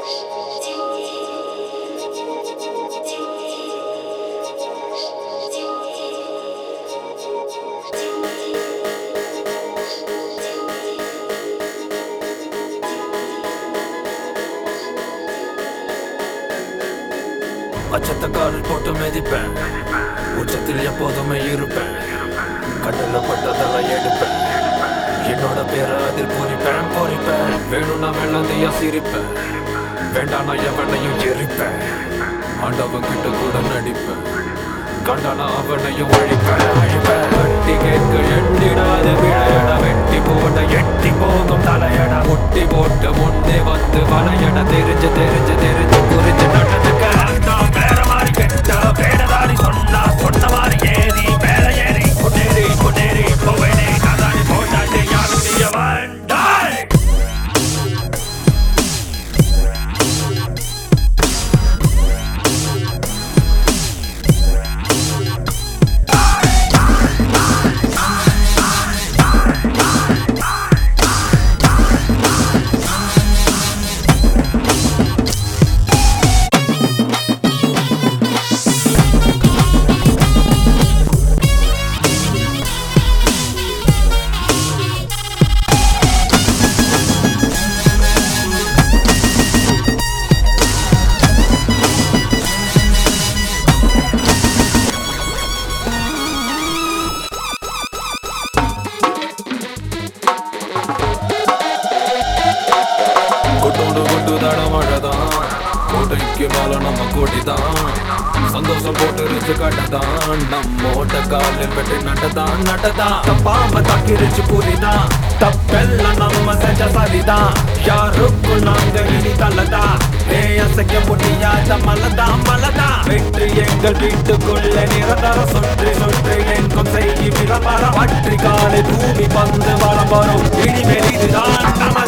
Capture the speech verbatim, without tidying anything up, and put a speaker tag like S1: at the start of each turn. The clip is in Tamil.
S1: அச்சத்த காலில் போட்டு மிதிப்பேன், உச்சத்தில் எப்போதுமே இருப்பேன். கடல்ல பட்டதெல்லாம் எடுப்பேன், என்னோட பேரை அதில் பொறிப்பேன் பொறிப்பேன். வேணும்னா வெள்ளந்தையா சிரிப்பேன், வேண்டானா எவனையும் எரிப்பேன். ஆண்டவன் கிட்ட கூட நடிப்பேன், கண்டானா அவனையும் ஒழிப்பேன் அழிப்பேன். வட்டி கேட்க எட்டிடாத விளையட, வெட்டி போட எட்டி போகும் தலையட. முட்டி போட்டு முன்னே வந்து வளையட, தெரிஞ்சு தெரிஞ்சு தெரிஞ்சு புரிஞ்சு நடந்துக்க. வேற மாதிரி கெட்ட வேடதாரி சொன்னா சொன்ன மாதிரி ஏறி வேற ஏறி கொண்டேறி கொண்டேறி போவேனே. கதாடி போட்டாட்டே யாரும் செய்ய வேண்டாய். கொட்டோடு கொட்டு தட மழைதான், கோட்டைக்கு மேல நம்ம கோட்டிதான். சந்தோஷம் போட்டு ரிச்சு கட்டதான், நம்மோட்ட காலில் வெட்டி நட்டதான் நட்டதான். தப்பாம தாக்கிரிச்சு புரிதான், தப்பெல்லாம் நம்ம செஞ்ச சரிதான். யாருக்கும் நாங்க இனி தள்ளதா, அசைக்க முடியாத மலதான் மலதான். வெற்றி எங்கள் வீட்டுக்குள்ள நிரந்தர சுற்றி சுற்றி எங்கும் செய்யும் விளம்பரம். பற்றி காலை பூமி பந்து வளம் வரும், இனிமேல் இதுதான் நம்ம